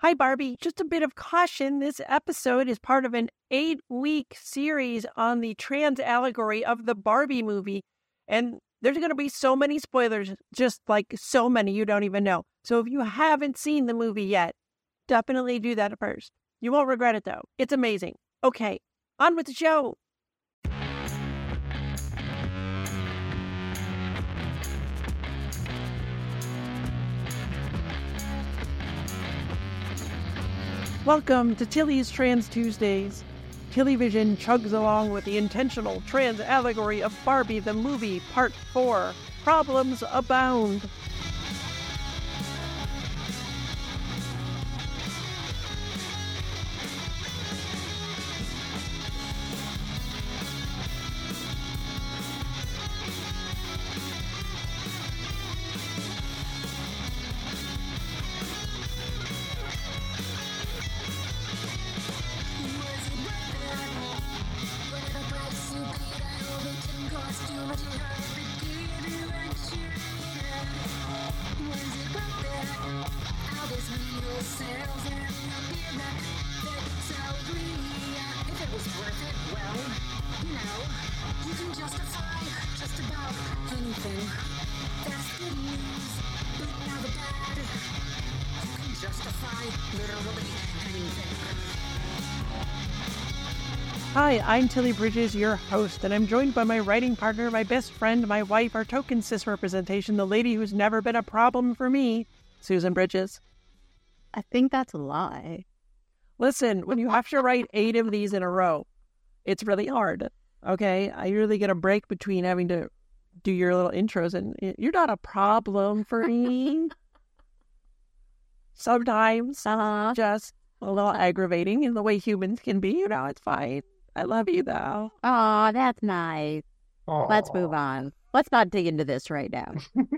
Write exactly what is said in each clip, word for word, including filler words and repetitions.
Hi, Barbie. Just a bit of caution. This episode is part of an eight-week series on the trans allegory of the Barbie movie. And there's going to be so many spoilers, just like so many you don't even know. So if you haven't seen the movie yet, definitely do that first. You won't regret it, though. It's amazing. Okay, on with the show. Welcome to Tilly's Trans Tuesdays. Tillyvision chugs along with the intentional trans allegory of Barbie the movie, Part four, Problems Abound. Hi, I'm Tilly Bridges, your host, and I'm joined by my writing partner, my best friend, my wife, our token cis representation, the lady who's never been a problem for me, Susan Bridges. I think that's a lie. Listen, when you have to write eight of these in a row, it's really hard, okay? I really get a break between having to do your little intros, and you're not a problem for me. Sometimes, uh-huh. just a little aggravating in the way humans can be. You know, it's fine. I love you, though. Oh, that's nice. Aww. Let's move on. Let's not dig into this right now.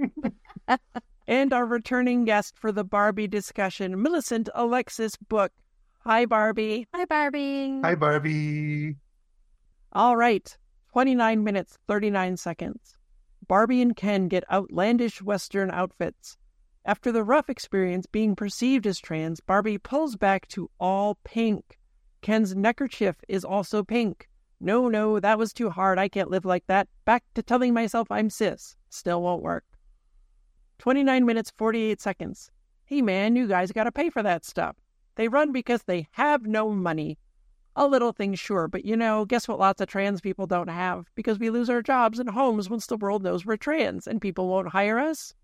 And our returning guest for the Barbie discussion, Millicent Alexis Book. Hi, Barbie. Hi, Barbie. Hi, Barbie. All right. twenty-nine minutes, thirty-nine seconds. Barbie and Ken get outlandish Western outfits. After the rough experience being perceived as trans, Barbie pulls back to all pink. Ken's neckerchief is also pink. No, no, that was too hard. I can't live like that. Back to telling myself I'm cis. Still won't work. twenty-nine minutes, forty-eight seconds. Hey, man, you guys got to pay for that stuff. They run because they have no money. A little thing, sure, but you know, guess what lots of trans people don't have? Because we lose our jobs and homes once the world knows we're trans and people won't hire us.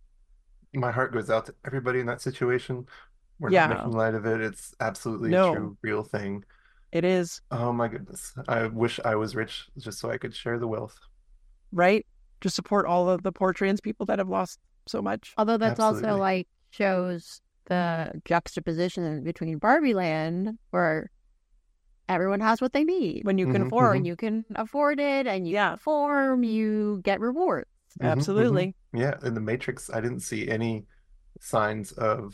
My heart goes out to everybody in that situation. We're Yeah. not making light of it. It's absolutely No. a true, real thing. It is. Oh my goodness. I wish I was rich just so I could share the wealth. Right? To support all of the poor trans people that have lost so much. Although that's Absolutely. also like shows the juxtaposition between Barbie Land, where everyone has what they need. When you can Mhm, afford. When you can afford it and you Yeah. perform, you get rewards. Mhm, Absolutely. mhm. Yeah, in the Matrix, I didn't see any signs of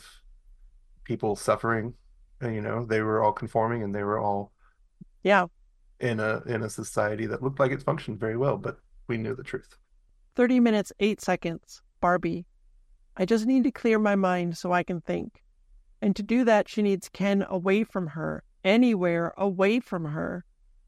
people suffering. And, you know, they were all conforming and they were all Yeah. in a in a society that looked like it functioned very well, but we knew the truth. thirty minutes, eight seconds. Barbie. I just need to clear my mind so I can think. And to do that, she needs Ken away from her. Anywhere away from her.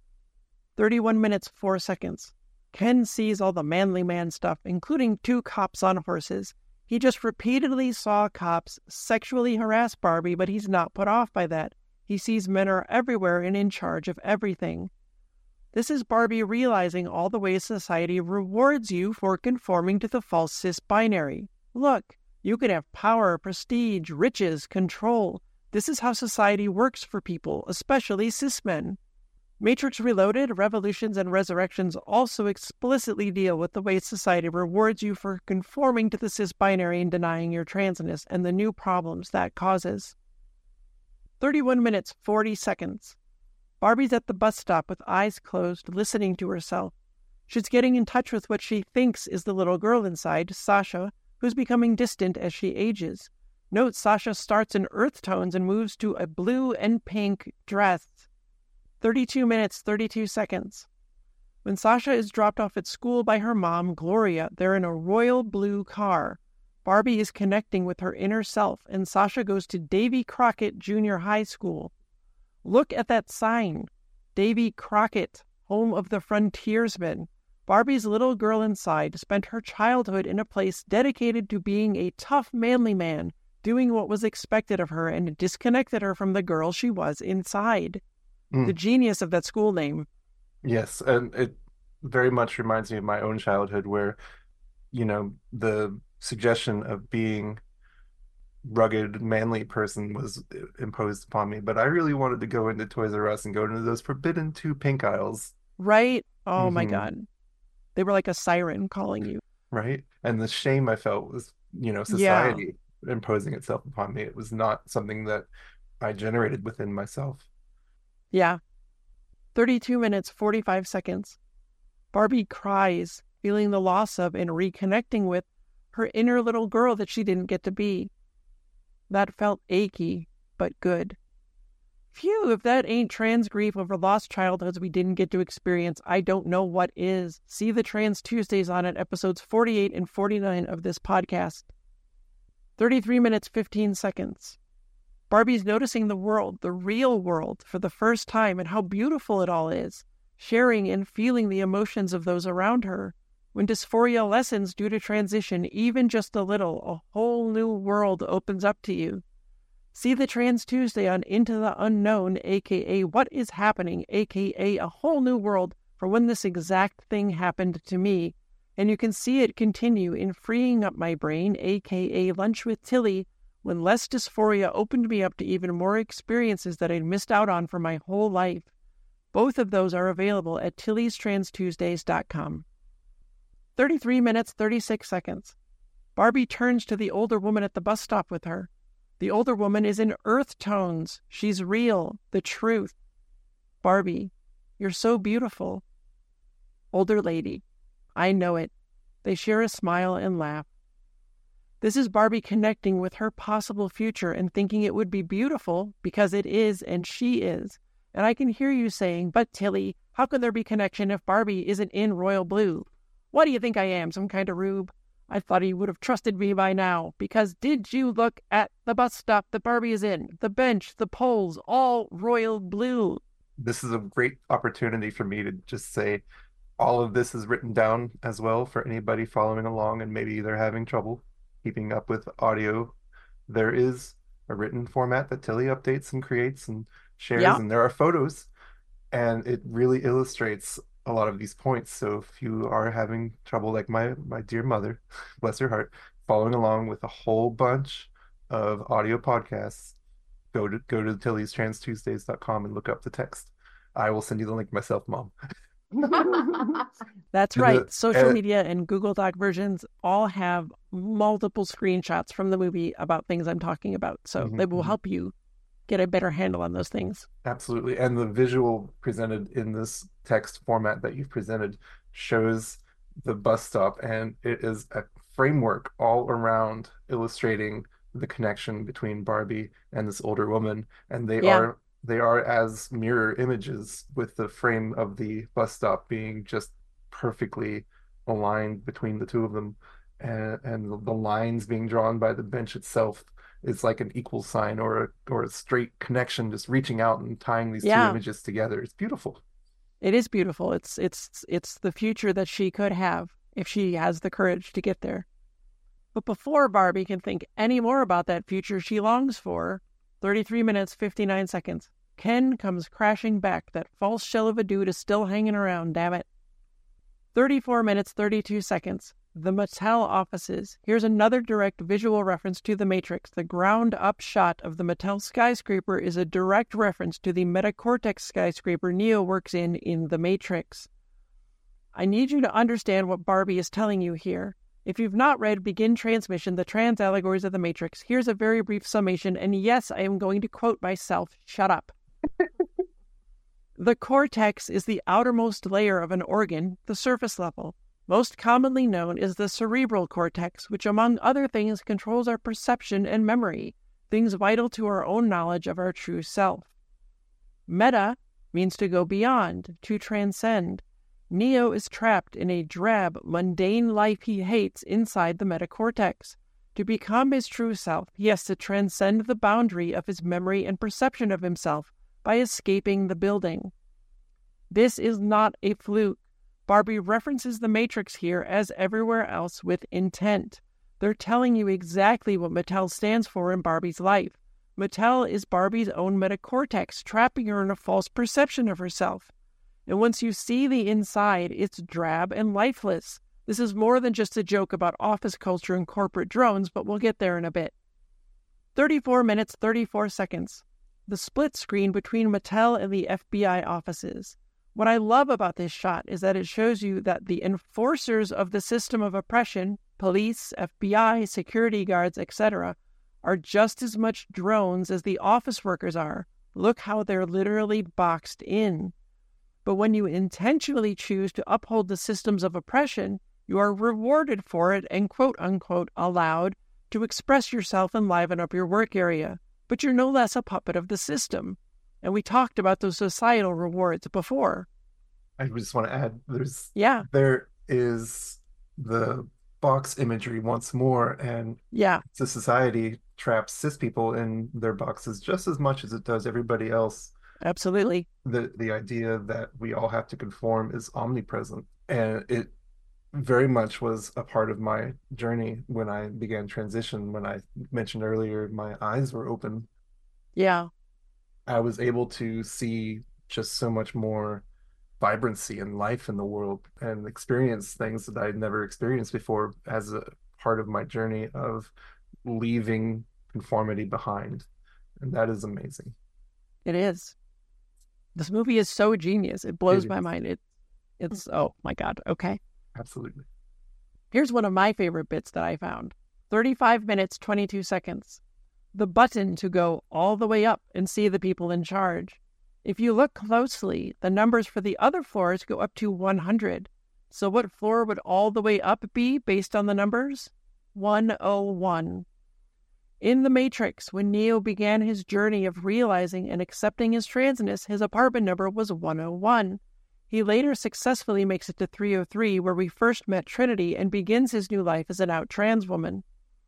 thirty-one minutes, four seconds. Ken sees all the manly man stuff, including two cops on horses. He just repeatedly saw cops sexually harass Barbie, but he's not put off by that. He sees men are everywhere and in charge of everything. This is Barbie realizing all the ways society rewards you for conforming to the false cis binary. Look, you can have power, prestige, riches, control. This is how society works for people, especially cis men. Matrix Reloaded, Revolutions, and Resurrections also explicitly deal with the way society rewards you for conforming to the cis binary and denying your transness and the new problems that causes. thirty-one minutes, forty seconds. Barbie's at the bus stop with eyes closed, listening to herself. She's getting in touch with what she thinks is the little girl inside, Sasha, who's becoming distant as she ages. Note Sasha starts in earth tones and moves to a blue and pink dress. thirty-two minutes, thirty-two seconds. When Sasha is dropped off at school by her mom, Gloria, they're in a royal blue car. Barbie is connecting with her inner self, and Sasha goes to Davy Crockett Junior High School. Look at that sign. Davy Crockett, home of the frontiersmen. Barbie's little girl inside spent her childhood in a place dedicated to being a tough, manly man, doing what was expected of her, and it disconnected her from the girl she was inside. Mm. The genius of that school name. Yes, and it very much reminds me of my own childhood where, you know, the suggestion of being rugged, manly person was imposed upon me, but I really wanted to go into Toys R Us and go into those forbidden two pink aisles. Right? Oh Mm-hmm. my God. They were like a siren calling you. Right? And the shame I felt was, you know, society yeah. imposing itself upon me. It was not something that I generated within myself. Yeah. thirty-two minutes, forty-five seconds. Barbie cries, feeling the loss of and reconnecting with her inner little girl that she didn't get to be. That felt achy, but good. Phew, if that ain't trans grief over lost childhoods we didn't get to experience, I don't know what is. See the Trans Tuesdays on it, episodes forty-eight and forty-nine of this podcast. thirty-three minutes, fifteen seconds. Barbie's noticing the world, the real world, for the first time and how beautiful it all is, sharing and feeling the emotions of those around her. When dysphoria lessens due to transition, even just a little, a whole new world opens up to you. See the Trans Tuesday on Into the Unknown, aka What is Happening, aka A Whole New World, for when this exact thing happened to me. And you can see it continue in Freeing Up My Brain, aka Lunch with Tilly, when less dysphoria opened me up to even more experiences that I'd missed out on for my whole life. Both of those are available at tillys trans tuesdays dot com. thirty-three minutes, thirty-six seconds. Barbie turns to the older woman at the bus stop with her. The older woman is in earth tones. She's real, the truth. Barbie, you're so beautiful. Older lady, I know it. They share a smile and laugh. This is Barbie connecting with her possible future and thinking it would be beautiful because it is and she is. And I can hear you saying, but Tilly, how could there be connection if Barbie isn't in royal blue? What do you think I am, some kind of rube? I thought he would have trusted me by now, because did you look at the bus stop that Barbie is in? The bench, the poles, all royal blue. This is a great opportunity for me to just say all of this is written down as well for anybody following along and maybe they're having trouble keeping up with audio. There is a written format that Tilly updates and creates and shares, yeah. and there are photos, and it really illustrates a lot of these points. So if you are having trouble, like my my dear mother, bless her heart, following along with a whole bunch of audio podcasts, go to go to tillys trans tuesdays dot com and look up the text. I will send you the link myself, Mom. That's right. The, Social uh, media and Google Doc versions all have multiple screenshots from the movie about things I'm talking about. So mm-hmm, they will mm-hmm. help you get a better handle on those things. Absolutely. And the visual presented in this text format that you've presented shows the bus stop, and it is a framework all around illustrating the connection between Barbie and this older woman. And they yeah. are they are as mirror images, with the frame of the bus stop being just perfectly aligned between the two of them, and, and the lines being drawn by the bench itself is like an equal sign or a, or a straight connection, just reaching out and tying these yeah. two images together. It's beautiful. It is beautiful. It's it's it's the future that she could have if she has the courage to get there. But before Barbie can think any more about that future she longs for, thirty-three minutes, fifty-nine seconds, Ken comes crashing back. That false shell of a dude is still hanging around, damn it. thirty-four minutes, thirty-two seconds. The Mattel offices. Here's another direct visual reference to The Matrix. The ground-up shot of the Mattel skyscraper is a direct reference to the Metacortex skyscraper Neo works in in The Matrix. I need you to understand what Barbie is telling you here. If you've not read Begin Transmission, The Trans Allegories of the Matrix, here's a very brief summation, and yes, I am going to quote myself. Shut up. The cortex is the outermost layer of an organ, the surface level. Most commonly known is the cerebral cortex, which among other things controls our perception and memory, things vital to our own knowledge of our true self. Meta means to go beyond, to transcend. Neo is trapped in a drab, mundane life he hates inside the metacortex. To become his true self, he has to transcend the boundary of his memory and perception of himself by escaping the building. This is not a fluke. Barbie references the Matrix here as everywhere else with intent. They're telling you exactly what Mattel stands for in Barbie's life. Mattel is Barbie's own metacortex, trapping her in a false perception of herself. And once you see the inside, it's drab and lifeless. This is more than just a joke about office culture and corporate drones, but we'll get there in a bit. thirty-four minutes, thirty-four seconds. The split screen between Mattel and the F B I offices. What I love about this shot is that it shows you that the enforcers of the system of oppression, police, F B I, security guards, et cetera, are just as much drones as the office workers are. Look how they're literally boxed in. But when you intentionally choose to uphold the systems of oppression, you are rewarded for it and quote-unquote allowed to express yourself and liven up your work area. But you're no less a puppet of the system. And we talked about those societal rewards before. I just want to add, there's Yeah. there is the box imagery once more, and Yeah. the society traps cis people in their boxes just as much as it does everybody else. Absolutely. The the idea that we all have to conform is omnipresent, and it very much was a part of my journey when I began transition. When I mentioned earlier, my eyes were open. Yeah. I was able to see just so much more vibrancy and life in the world and experience things that I'd never experienced before as a part of my journey of leaving conformity behind. And that is amazing. It is. This movie is so genius. It blows It my is. mind. It, it's, oh my God. Okay. Absolutely. Here's one of my favorite bits that I found. thirty-five minutes, twenty-two seconds. The button to go all the way up and see the people in charge. If you look closely, the numbers for the other floors go up to one hundred. So what floor would all the way up be based on the numbers? one oh one. In The Matrix, when Neo began his journey of realizing and accepting his transness, his apartment number was one oh one. He later successfully makes it to three oh three, where we first met Trinity, and begins his new life as an out trans woman.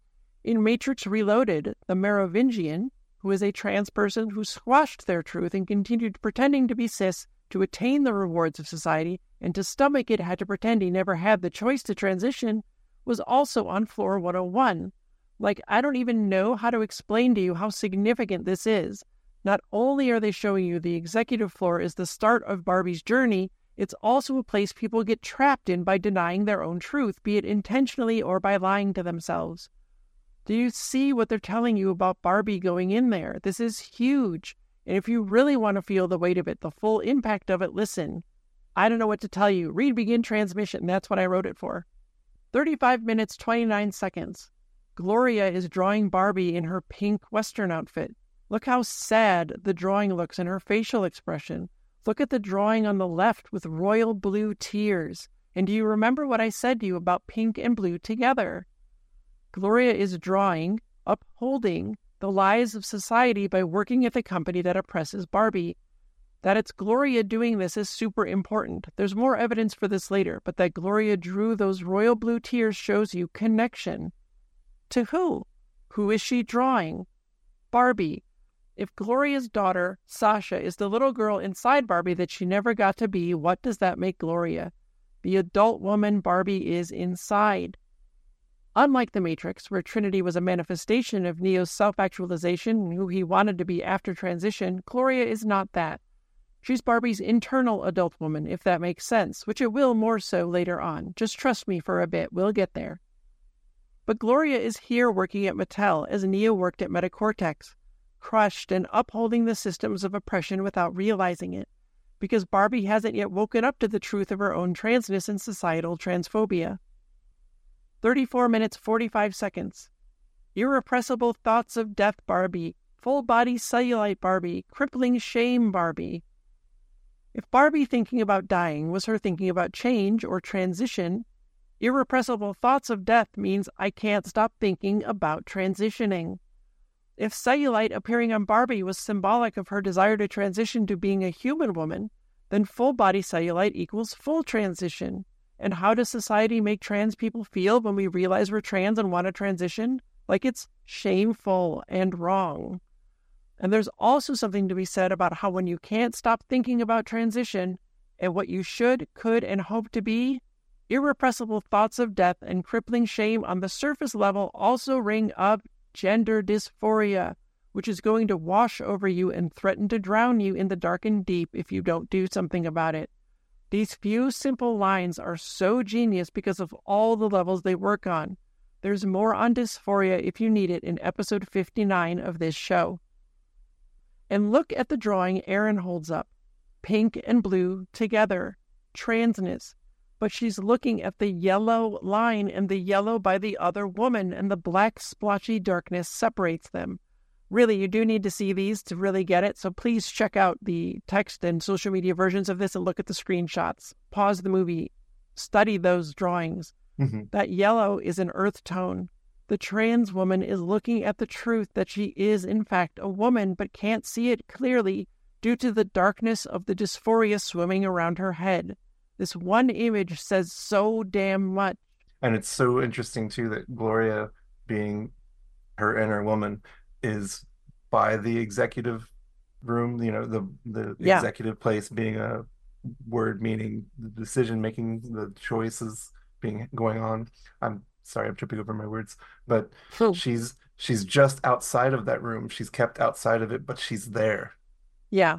In Matrix Reloaded, the Merovingian, who is a trans person who squashed their truth and continued pretending to be cis to attain the rewards of society and to stomach it had to pretend he never had the choice to transition, was also on floor one oh one. Like, I don't even know how to explain to you how significant this is. Not only are they showing you the executive floor is the start of Barbie's journey, it's also a place people get trapped in by denying their own truth, be it intentionally or by lying to themselves. Do you see what they're telling you about Barbie going in there? This is huge. And if you really want to feel the weight of it, the full impact of it, listen. I don't know what to tell you. Read Begin Transmission. That's what I wrote it for. thirty-five minutes, twenty-nine seconds. Gloria is drawing Barbie in her pink Western outfit. Look how sad the drawing looks in her facial expression. Look at the drawing on the left with royal blue tears. And do you remember what I said to you about pink and blue together? Gloria is drawing, upholding the lies of society by working at the company that oppresses Barbie. That it's Gloria doing this is super important. There's more evidence for this later, but that Gloria drew those royal blue tears shows you connection. To who? Who is she drawing? Barbie. If Gloria's daughter, Sasha, is the little girl inside Barbie that she never got to be, what does that make Gloria? The adult woman Barbie is inside. Unlike The Matrix, where Trinity was a manifestation of Neo's self-actualization and who he wanted to be after transition, Gloria is not that. She's Barbie's internal adult woman, if that makes sense, which it will more so later on. Just trust me for a bit, we'll get there. But Gloria is here working at Mattel as Neo worked at Metacortex, crushed and upholding the systems of oppression without realizing it, because Barbie hasn't yet woken up to the truth of her own transness and societal transphobia. thirty-four minutes, forty-five seconds. Irrepressible thoughts of death Barbie, full-body cellulite Barbie, crippling shame Barbie. If Barbie thinking about dying was her thinking about change or transition, irrepressible thoughts of death means I can't stop thinking about transitioning. If cellulite appearing on Barbie was symbolic of her desire to transition to being a human woman, then full-body cellulite equals full transition. And how does society make trans people feel when we realize we're trans and want to transition? like it's shameful and wrong. And there's also something to be said about how when you can't stop thinking about transition and what you should, could, and hope to be, irrepressible thoughts of death and crippling shame on the surface level also ring up gender dysphoria, which is going to wash over you and threaten to drown you in the dark and deep if you don't do something about it. These few simple lines are so genius because of all the levels they work on. There's more on dysphoria if you need it in episode fifty-nine of this show. And look at the drawing Erin holds up. Pink and blue together. Transness. But she's looking at the yellow line and the yellow by the other woman, and the black splotchy darkness separates them. Really, you do need to see these to really get it, so please check out the text and social media versions of this and look at the screenshots. Pause the movie. Study those drawings. Mm-hmm. That yellow is an earth tone. The trans woman is looking at the truth that she is, in fact, a woman, but can't see it clearly due to the darkness of the dysphoria swimming around her head. This one image says so damn much. And it's so interesting, too, that Gloria, being her inner woman, is by the executive room, you know, the, the Yeah. executive place being a word meaning the decision-making, the choices being going on. I'm sorry, I'm tripping over my words, but Hmm. she's she's just outside of that room. She's kept outside of it, but she's there. Yeah.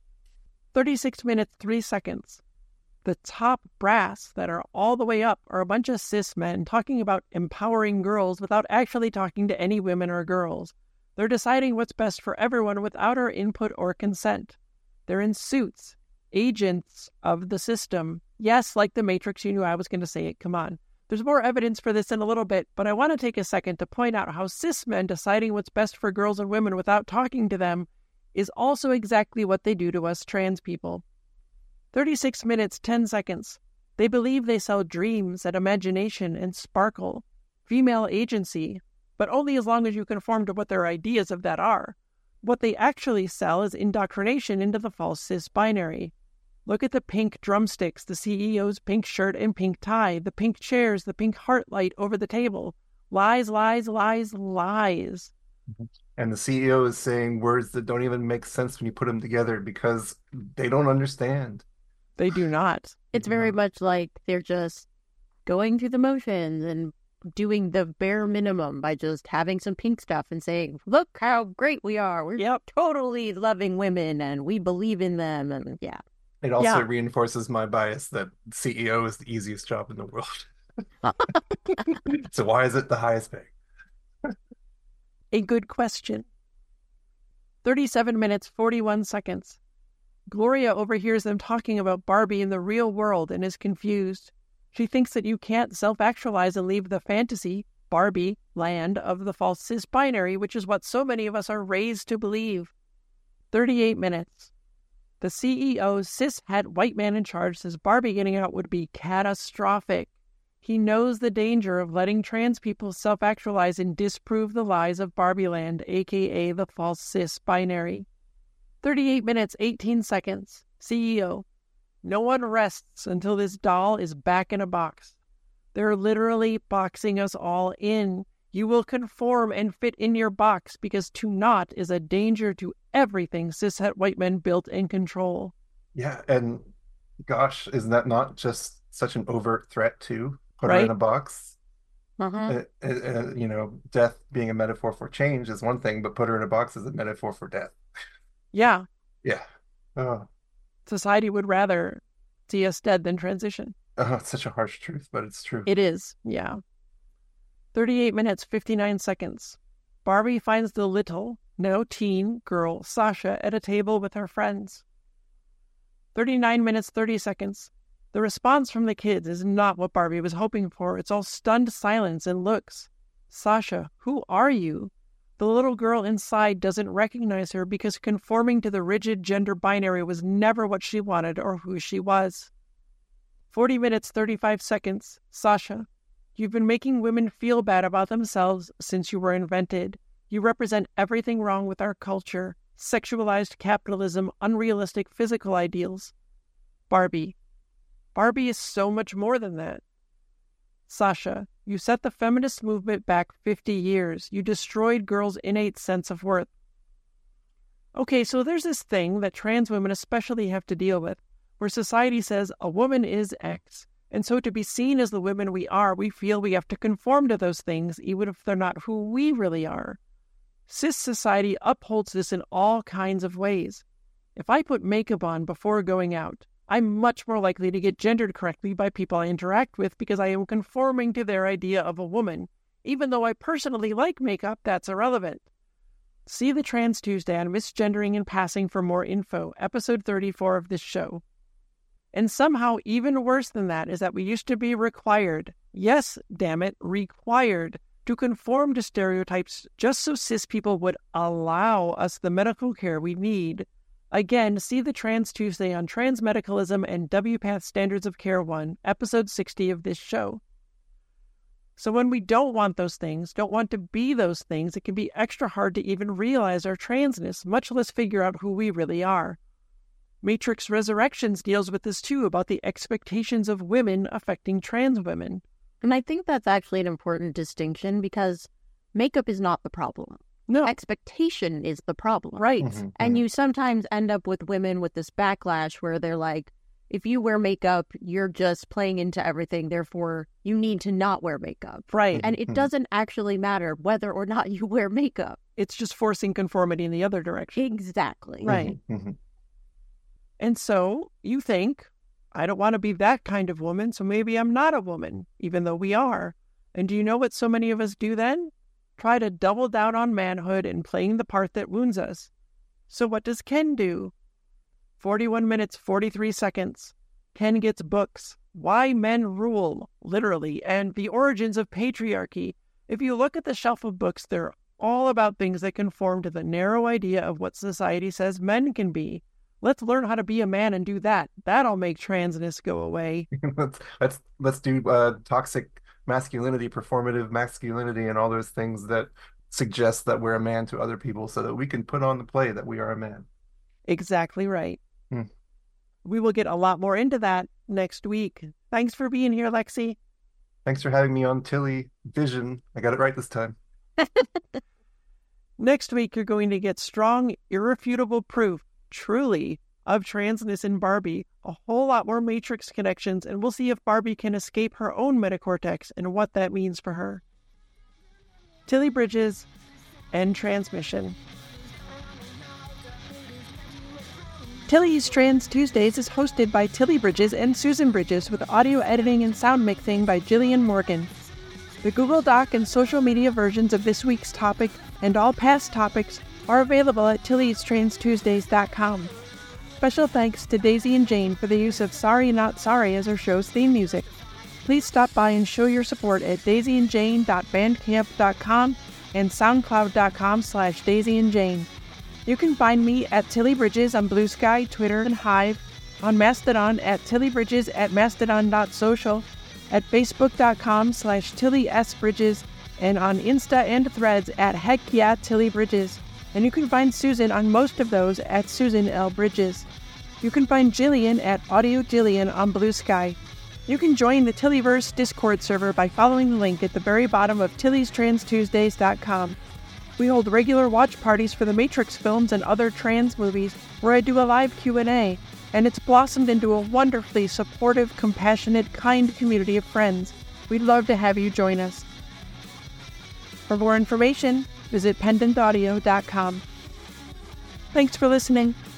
thirty-six minutes, three seconds. The top brass that are all the way up are a bunch of cis men talking about empowering girls without actually talking to any women or girls. They're deciding what's best for everyone without our input or consent. They're in suits, agents of the system. Yes, like the Matrix, you knew I was going to say it. Come on. There's more evidence for this in a little bit, but I want to take a second to point out how cis men deciding what's best for girls and women without talking to them is also exactly what they do to us trans people. thirty-six minutes, ten seconds. They believe they sell dreams and imagination and sparkle, female agency, but only as long as you conform to what their ideas of that are. What they actually sell is indoctrination into the false cis binary. Look at the pink drumsticks, the C E O's pink shirt and pink tie, the pink chairs, the pink heart light over the table. Lies, lies, lies, lies. And the C E O is saying words that don't even make sense when you put them together because they don't understand. They do not. It's very much like they're just going through the motions and doing the bare minimum by just having some pink stuff and saying, look how great we are. We're Yep. totally loving women and we believe in them. And yeah. It also Yeah. reinforces my bias that C E O is the easiest job in the world. So why is it the highest pay? A good question. thirty-seven minutes, forty-one seconds. Gloria overhears them talking about Barbie in the real world and is confused. She thinks that you can't self-actualize and leave the fantasy, Barbie, land of the false cis binary, which is what so many of us are raised to believe. thirty-eight minutes. The C E O, cis-het white man in charge, says Barbie getting out would be catastrophic. He knows the danger of letting trans people self-actualize and disprove the lies of Barbie land, aka the false cis binary. thirty-eight minutes, eighteen seconds. C E O. No one rests until this doll is back in a box. They're literally boxing us all in. You will conform and fit in your box because to not is a danger to everything cishet white men built and control. Yeah, and gosh, isn't that not just such an overt threat too? Put her Right? in a box. Uh-huh. Uh, uh, uh, you know, death being a metaphor for change is one thing, but put her in a box is a metaphor for death. Yeah, Yeah. Oh, society would rather see us dead than transition. oh, it's such a harsh truth, but it's true. It is, yeah. thirty-eight minutes, fifty-nine seconds. Barbie finds the little, now teen, girl, Sasha, at a table with her friends. thirty-nine minutes, thirty seconds. The response from the kids is not what Barbie was hoping for. It's all stunned silence and looks. Sasha, who are you? The little girl inside doesn't recognize her because conforming to the rigid gender binary was never what she wanted or who she was. forty minutes, thirty-five seconds. Sasha, you've been making women feel bad about themselves since you were invented. You represent everything wrong with our culture. Sexualized capitalism, unrealistic physical ideals. Barbie. Barbie is so much more than that. Sasha, you set the feminist movement back fifty years. You destroyed girls' innate sense of worth. Okay, so there's this thing that trans women especially have to deal with, where society says a woman is X. And so to be seen as the women we are, we feel we have to conform to those things, even if they're not who we really are. Cis society upholds this in all kinds of ways. If I put makeup on before going out, I'm much more likely to get gendered correctly by people I interact with because I am conforming to their idea of a woman. Even though I personally like makeup, that's irrelevant. See the Trans Tuesday on misgendering and passing for more info, episode thirty-four of this show. And somehow even worse than that is that we used to be required, yes, damn it, required, to conform to stereotypes just so cis people would allow us the medical care we need. Again, see the Trans Tuesday on Transmedicalism and W PATH Standards of Care one, episode sixty of this show. So when we don't want those things, don't want to be those things, it can be extra hard to even realize our transness, much less figure out who we really are. Matrix Resurrections deals with this too, about the expectations of women affecting trans women. And I think that's actually an important distinction because makeup is not the problem. No. Expectation is the problem. Right. Mm-hmm, And mm-hmm. you sometimes end up with women with this backlash where they're like, if you wear makeup, you're just playing into everything. Therefore, you need to not wear makeup. Right. And it doesn't actually matter whether or not you wear makeup. It's just forcing conformity in the other direction. Exactly. Right. Mm-hmm. And so you think, I don't want to be that kind of woman, so maybe I'm not a woman, even though we are. And do you know what so many of us do then? Try to double down on manhood and playing the part that wounds us. So what does Ken do? forty-one minutes, forty-three seconds. Ken gets books. Why Men Rule, literally, and the origins of patriarchy. If you look at the shelf of books, they're all about things that conform to the narrow idea of what society says men can be. Let's learn how to be a man and do that. That'll make transness go away. let's let's let's do uh, toxic masculinity, performative masculinity, and all those things that suggest that we're a man to other people, so that we can put on the play that we are a man. Exactly right. Hmm. We will get a lot more into that next week. Thanks for being here, Lexi. Thanks for having me on Tilly Vision. I got it right this time. Next week, you're going to get strong, irrefutable proof, truly, of transness in Barbie, a whole lot more Matrix connections, and we'll see if Barbie can escape her own metacortex and what that means for her. Tilly Bridges, end transmission. Tilly's Trans Tuesdays is hosted by Tilly Bridges and Susan Bridges, with audio editing and sound mixing by Jillian Morgan. The Google Doc and social media versions of this week's topic and all past topics are available at tillys trans tuesdays dot com. Special thanks to Daisy and Jane for the use of Sorry Not Sorry as our show's theme music. Please stop by and show your support at daisy and jane dot bandcamp dot com and soundcloud dot com slash daisy and jane. You can find me at Tilly Bridges on Blue Sky, Twitter, and Hive, on Mastodon at Tilly Bridges at mastodon dot social, at facebook dot com slash Tilly S Bridges, and on Insta and Threads at Heck Yeah Tilly Bridges. And you can find Susan on most of those at Susan L. Bridges. You can find Jillian at Audio Jillian on Blue Sky. You can join the Tillyverse Discord server by following the link at the very bottom of tillys trans tuesdays dot com. We hold regular watch parties for the Matrix films and other trans movies where I do a live Q and A, and it's blossomed into a wonderfully supportive, compassionate, kind community of friends. We'd love to have you join us. For more information, visit pendant audio dot com. Thanks for listening.